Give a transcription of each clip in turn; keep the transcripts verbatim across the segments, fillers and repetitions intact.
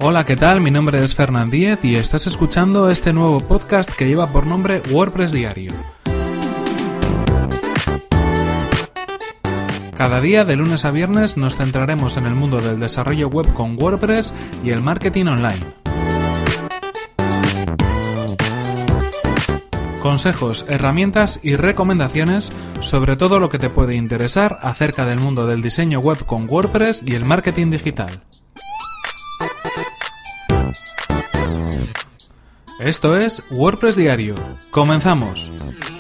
Hola, ¿qué tal? Mi nombre es Fernán Díez y estás escuchando este nuevo podcast que lleva por nombre WordPress Diario. Cada día, de lunes a viernes, nos centraremos en el mundo del desarrollo web con WordPress y el marketing online. Consejos, herramientas y recomendaciones sobre todo lo que te puede interesar acerca del mundo del diseño web con WordPress y el marketing digital. Esto es WordPress Diario. ¡Comenzamos!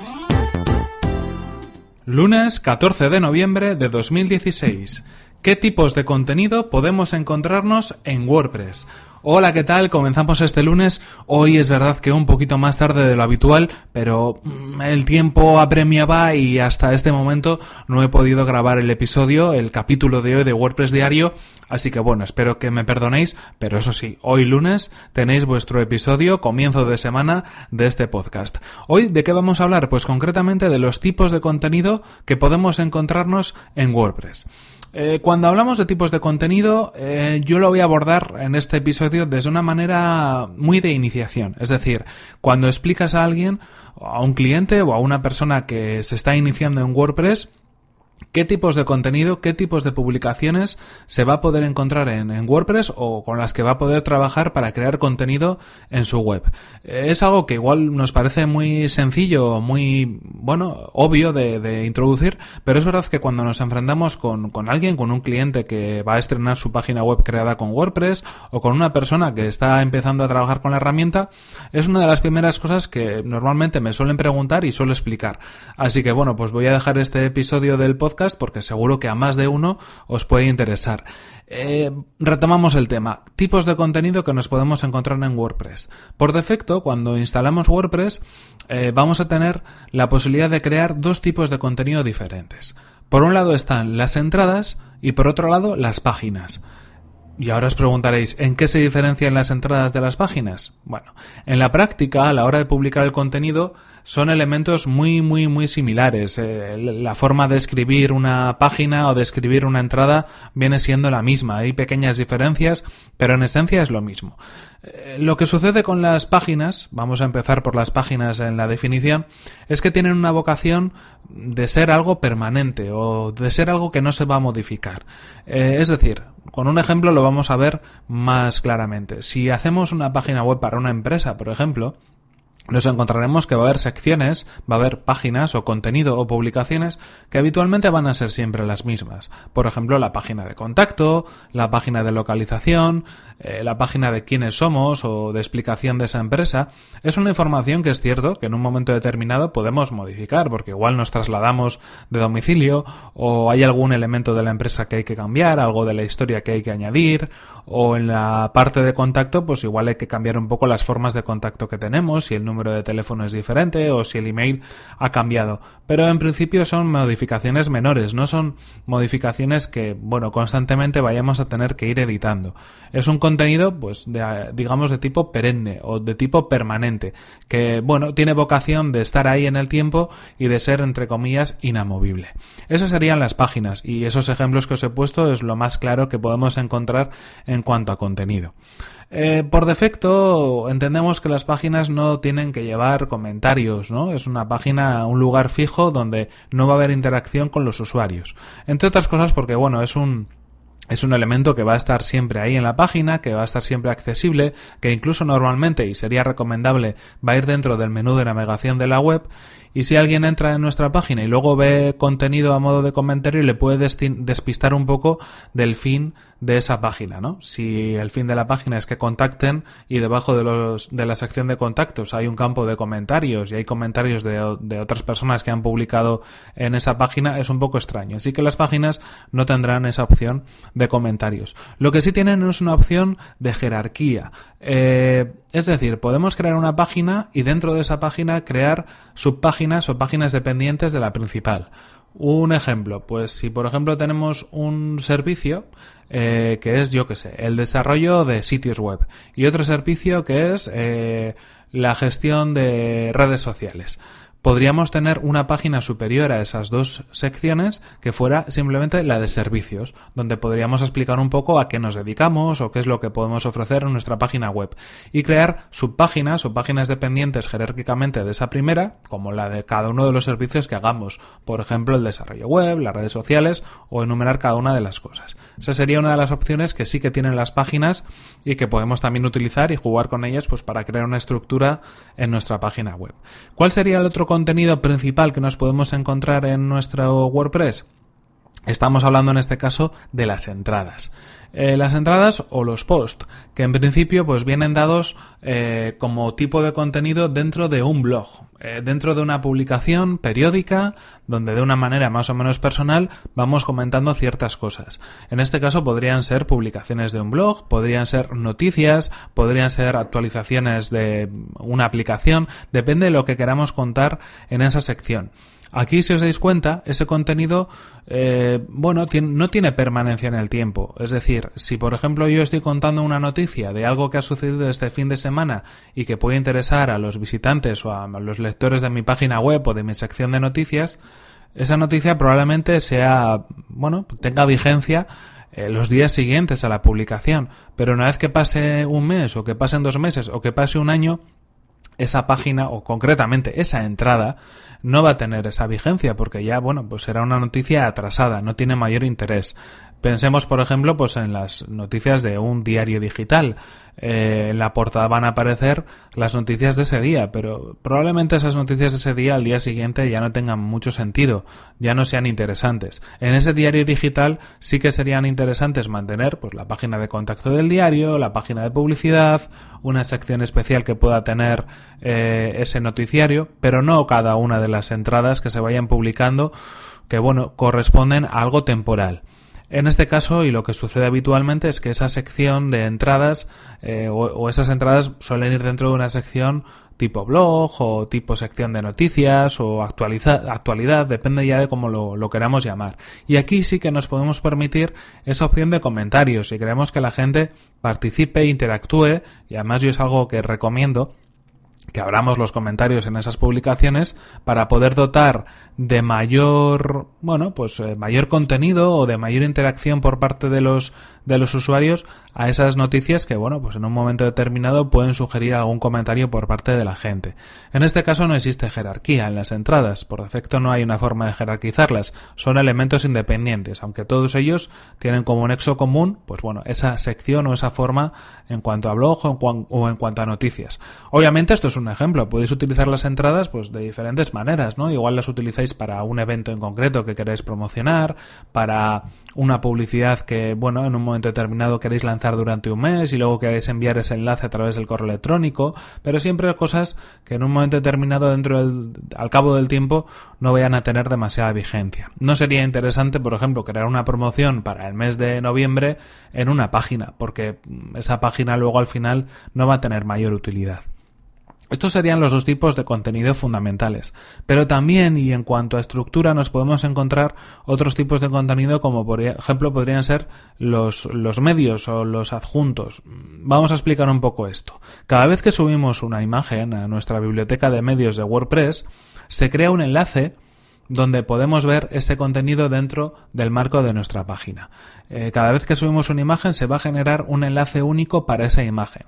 Lunes catorce de noviembre de dos mil dieciséis. ¿Qué tipos de contenido podemos encontrarnos en WordPress? Hola, ¿qué tal? Comenzamos este lunes. Hoy es verdad que un poquito más tarde de lo habitual, pero el tiempo apremiaba y hasta este momento no he podido grabar el episodio, el capítulo de hoy de WordPress Diario, así que bueno, espero que me perdonéis, pero eso sí, hoy lunes tenéis vuestro episodio, comienzo de semana de este podcast. Hoy, ¿de qué vamos a hablar? Pues concretamente de los tipos de contenido que podemos encontrarnos en WordPress. Eh, cuando hablamos de tipos de contenido, eh, yo lo voy a abordar en este episodio desde una manera muy de iniciación. Es decir, cuando explicas a alguien, a un cliente o a una persona que se está iniciando en WordPress, qué tipos de contenido, qué tipos de publicaciones se va a poder encontrar en, en WordPress o con las que va a poder trabajar para crear contenido en su web. Es algo que igual nos parece muy sencillo, muy, bueno, obvio de, de introducir, pero es verdad que cuando nos enfrentamos con, con alguien, con un cliente que va a estrenar su página web creada con WordPress o con una persona que está empezando a trabajar con la herramienta, es una de las primeras cosas que normalmente me suelen preguntar y suelo explicar. Así que bueno, pues voy a dejar este episodio del podcast porque seguro que a más de uno os puede interesar. Eh, retomamos el tema. Tipos de contenido que nos podemos encontrar en WordPress. Por defecto, cuando instalamos WordPress, eh, vamos a tener la posibilidad de crear dos tipos de contenido diferentes. Por un lado están las entradas y por otro lado las páginas. Y ahora os preguntaréis, ¿en qué se diferencian las entradas de las páginas? Bueno, en la práctica, a la hora de publicar el contenido, son elementos muy, muy, muy similares. Eh, la forma de escribir una página o de escribir una entrada viene siendo la misma. Hay pequeñas diferencias, pero en esencia es lo mismo. Eh, lo que sucede con las páginas, vamos a empezar por las páginas en la definición, es que tienen una vocación de ser algo permanente o de ser algo que no se va a modificar. Eh, es decir, con un ejemplo lo vamos a ver más claramente. Si hacemos una página web para una empresa, por ejemplo, nos encontraremos que va a haber secciones, va a haber páginas o contenido o publicaciones que habitualmente van a ser siempre las mismas. Por ejemplo, la página de contacto, la página de localización, eh, la página de quiénes somos o de explicación de esa empresa. Es una información que es cierto que en un momento determinado podemos modificar porque igual nos trasladamos de domicilio o hay algún elemento de la empresa que hay que cambiar, algo de la historia que hay que añadir, o en la parte de contacto pues igual hay que cambiar un poco las formas de contacto que tenemos, si el número número de teléfono es diferente o si el email ha cambiado, pero en principio son modificaciones menores, no son modificaciones que, bueno, constantemente vayamos a tener que ir editando. Es un contenido, pues, de, digamos, de tipo perenne o de tipo permanente, que, bueno, tiene vocación de estar ahí en el tiempo y de ser, entre comillas, inamovible. Esas serían las páginas y esos ejemplos que os he puesto es lo más claro que podemos encontrar en cuanto a contenido. Eh, por defecto entendemos que las páginas no tienen que llevar comentarios, ¿no? Es una página, un lugar fijo donde no va a haber interacción con los usuarios. Entre otras cosas porque, bueno, es un... Es un elemento que va a estar siempre ahí en la página, que va a estar siempre accesible, que incluso normalmente, y sería recomendable, va a ir dentro del menú de navegación de la web. Y si alguien entra en nuestra página y luego ve contenido a modo de comentario, le puede desti- despistar un poco del fin de esa página, ¿no? Si el fin de la página es que contacten y debajo de los de la sección de contactos hay un campo de comentarios y hay comentarios de, de otras personas que han publicado en esa página, es un poco extraño. Así que las páginas no tendrán esa opción de comentarios. Lo que sí tienen es una opción de jerarquía. Eh, es decir, podemos crear una página y dentro de esa página crear subpáginas o páginas dependientes de la principal. Un ejemplo, pues si por ejemplo tenemos un servicio eh, que es, yo qué sé, el desarrollo de sitios web y otro servicio que es eh, la gestión de redes sociales. podríamos tener una página superior a esas dos secciones que fuera simplemente la de servicios, donde podríamos explicar un poco a qué nos dedicamos o qué es lo que podemos ofrecer en nuestra página web y crear subpáginas o páginas dependientes jerárquicamente de esa primera, como la de cada uno de los servicios que hagamos, por ejemplo el desarrollo web, las redes sociales o enumerar cada una de las cosas. Esa sería una de las opciones que sí que tienen las páginas y que podemos también utilizar y jugar con ellas pues para crear una estructura en nuestra página web. ¿Cuál sería el otro contenido principal que nos podemos encontrar en nuestro WordPress? Estamos hablando en este caso de las entradas. Eh, las entradas o los posts, que en principio pues vienen dados eh, como tipo de contenido dentro de un blog, eh, dentro de una publicación periódica, donde de una manera más o menos personal vamos comentando ciertas cosas. En este caso podrían ser publicaciones de un blog, podrían ser noticias, podrían ser actualizaciones de una aplicación, depende de lo que queramos contar en esa sección. Aquí, si os dais cuenta, ese contenido, eh, bueno, tiene, no tiene permanencia en el tiempo. Es decir, si por ejemplo yo estoy contando una noticia de algo que ha sucedido este fin de semana y que puede interesar a los visitantes o a los lectores de mi página web o de mi sección de noticias, esa noticia probablemente sea, bueno, tenga vigencia eh, los días siguientes a la publicación. Pero una vez que pase un mes o que pasen dos meses o que pase un año, esa página o concretamente esa entrada no va a tener esa vigencia porque ya, bueno, pues será una noticia atrasada, no tiene mayor interés. Pensemos, por ejemplo, pues en las noticias de un diario digital. Eh, en la portada van a aparecer las noticias de ese día, pero probablemente esas noticias de ese día al día siguiente ya no tengan mucho sentido, ya no sean interesantes. En ese diario digital sí que serían interesantes mantener pues la página de contacto del diario, la página de publicidad, una sección especial que pueda tener eh, ese noticiario, pero no cada una de las entradas que se vayan publicando que, bueno, corresponden a algo temporal. En este caso, y lo que sucede habitualmente, es que esa sección de entradas eh, o, o esas entradas suelen ir dentro de una sección tipo blog o tipo sección de noticias o actualiza, actualidad, depende ya de cómo lo, lo queramos llamar. Y aquí sí que nos podemos permitir esa opción de comentarios si queremos que la gente participe, interactúe, y además yo es algo que recomiendo, que abramos los comentarios en esas publicaciones para poder dotar de mayor, bueno, pues eh, mayor contenido o de mayor interacción por parte de los de los usuarios a esas noticias que, bueno, pues en un momento determinado pueden sugerir algún comentario por parte de la gente. En este caso no existe jerarquía en las entradas, por defecto no hay una forma de jerarquizarlas, son elementos independientes, aunque todos ellos tienen como nexo común, pues bueno, esa sección o esa forma en cuanto a blog o en, cuan, o en cuanto a noticias. Obviamente esto es un ejemplo, podéis utilizar las entradas pues de diferentes maneras, ¿no? Igual las utilizáis para un evento en concreto que queréis promocionar, para una publicidad que, bueno, en un momento determinado queréis lanzar durante un mes y luego queréis enviar ese enlace a través del correo electrónico, pero siempre cosas que en un momento determinado dentro del, al cabo del tiempo no vayan a tener demasiada vigencia. No sería interesante, por ejemplo, crear una promoción para el mes de noviembre en una página, porque esa página luego al final no va a tener mayor utilidad. Estos serían los dos tipos de contenido fundamentales, pero también, y en cuanto a estructura, nos podemos encontrar otros tipos de contenido como por ejemplo podrían ser los, los medios o los adjuntos. Vamos a explicar un poco esto. Cada vez que subimos una imagen a nuestra biblioteca de medios de WordPress, se crea un enlace donde podemos ver ese contenido dentro del marco de nuestra página. Eh, cada vez que subimos una imagen se va a generar un enlace único para esa imagen.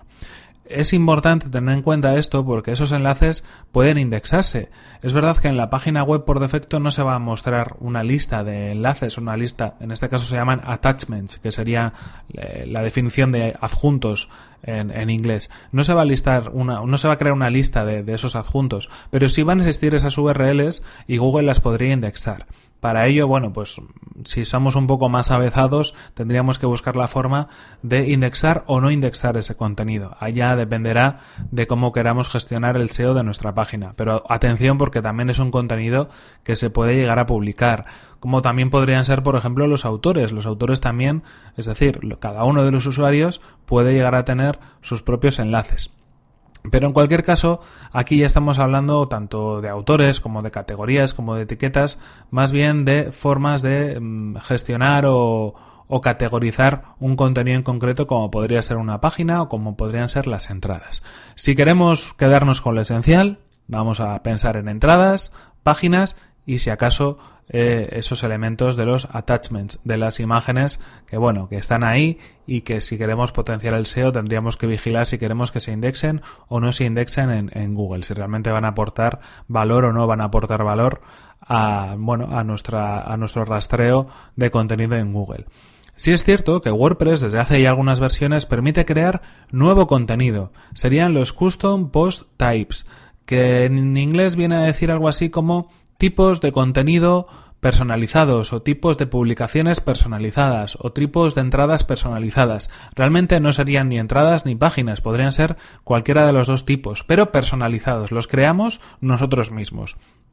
Es importante tener en cuenta esto porque esos enlaces pueden indexarse. Es verdad que en la página web por defecto no se va a mostrar una lista de enlaces, una lista, en este caso se llaman attachments, que sería la definición de adjuntos en, en inglés. No se va a listar una, no se va a crear una lista de, de esos adjuntos, pero sí van a existir esas U R Ls y Google las podría indexar. Para ello, bueno, pues si somos un poco más avezados, tendríamos que buscar la forma de indexar o no indexar ese contenido. Allá dependerá de cómo queramos gestionar el S E O de nuestra página. Pero atención, porque también es un contenido que se puede llegar a publicar. Como también podrían ser, por ejemplo, los autores. Los autores también, es decir, cada uno de los usuarios puede llegar a tener sus propios enlaces. Pero en cualquier caso, aquí ya estamos hablando tanto de autores como de categorías, como de etiquetas, más bien de formas de mm, gestionar o, o categorizar un contenido en concreto, como podría ser una página o como podrían ser las entradas. Si queremos quedarnos con lo esencial, Vamos a pensar en entradas, páginas y si acaso eh, esos elementos de los attachments, de las imágenes que bueno, que están ahí y que si queremos potenciar el S E O tendríamos que vigilar si queremos que se indexen o no se indexen en, en Google, si realmente van a aportar valor o no van a aportar valor a, bueno, a nuestra, a nuestro rastreo de contenido en Google. Sí es cierto que WordPress desde hace ya algunas versiones permite crear nuevo contenido. Serían los Custom Post Types, que en inglés viene a decir algo así como tipos de contenido personalizados o tipos de publicaciones personalizadas o tipos de entradas personalizadas. Realmente no serían ni entradas ni páginas, podrían ser cualquiera de los dos tipos, pero personalizados. Los creamos nosotros mismos.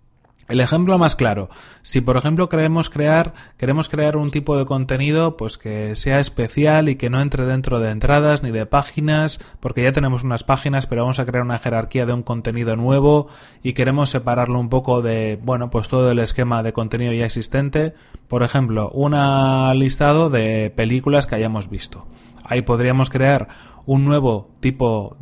El ejemplo más claro, si por ejemplo queremos crear, queremos crear un tipo de contenido pues que sea especial y que no entre dentro de entradas ni de páginas, porque ya tenemos unas páginas, pero vamos a crear una jerarquía de un contenido nuevo y queremos separarlo un poco de, bueno, pues todo el esquema de contenido ya existente. Por ejemplo, un listado de películas que hayamos visto. Ahí podríamos crear un nuevo tipo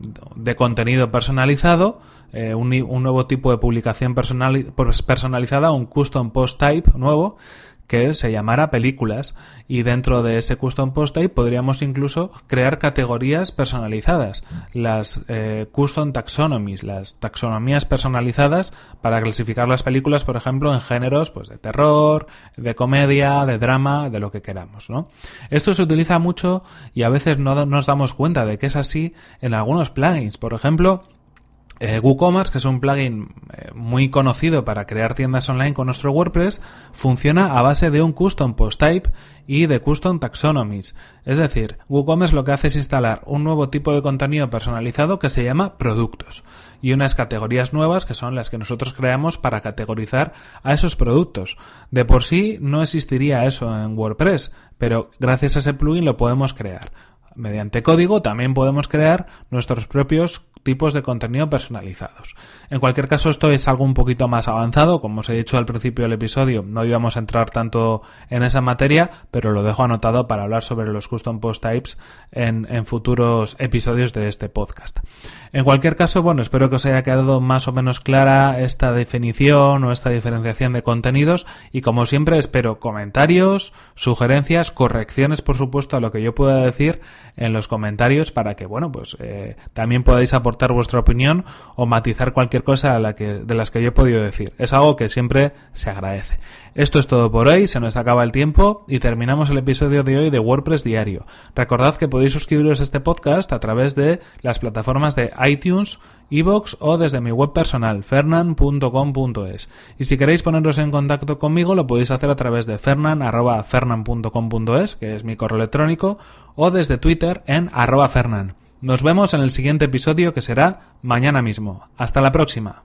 de contenido personalizado, eh, un, un nuevo tipo de publicación personal, personalizada, un custom post type nuevo que se llamara películas, y dentro de ese custom post type podríamos incluso crear categorías personalizadas, las eh, custom taxonomies, las taxonomías personalizadas para clasificar las películas, por ejemplo, en géneros pues de terror, de comedia, de drama, de lo que queramos, ¿no? Esto se utiliza mucho y a veces no nos damos cuenta de que es así en algunos plugins. Por ejemplo, Eh, WooCommerce, que es un plugin eh, muy conocido para crear tiendas online con nuestro WordPress, funciona a base de un custom post type y de custom taxonomies. Es decir, WooCommerce lo que hace es instalar un nuevo tipo de contenido personalizado que se llama productos y unas categorías nuevas que son las que nosotros creamos para categorizar a esos productos. De por sí no existiría eso en WordPress, pero gracias a ese plugin lo podemos crear. Mediante código también podemos crear nuestros propios tipos de contenido personalizados. En cualquier caso, esto es algo un poquito más avanzado. Como os he dicho al principio del episodio, no íbamos a entrar tanto en esa materia, pero lo dejo anotado para hablar sobre los custom post types en, en futuros episodios de este podcast. En cualquier caso, bueno, espero que os haya quedado más o menos clara esta definición o esta diferenciación de contenidos y, como siempre, espero comentarios, sugerencias, correcciones, por supuesto, a lo que yo pueda decir en los comentarios para que, bueno, pues eh, también podáis aportar vuestra opinión o matizar cualquier cosa a la que, de las que yo he podido decir. Es algo que siempre se agradece. Esto es todo por hoy, se nos acaba el tiempo y terminamos el episodio de hoy de WordPress Diario. Recordad que podéis suscribiros a este podcast a través de las plataformas de iTunes, iVoox o desde mi web personal, fernan punto com punto es. Y si queréis poneros en contacto conmigo, lo podéis hacer a través de fernan arroba fernan punto com punto es, que es mi correo electrónico, o desde Twitter en arroba fernan. Nos vemos en el siguiente episodio, que será mañana mismo. Hasta la próxima.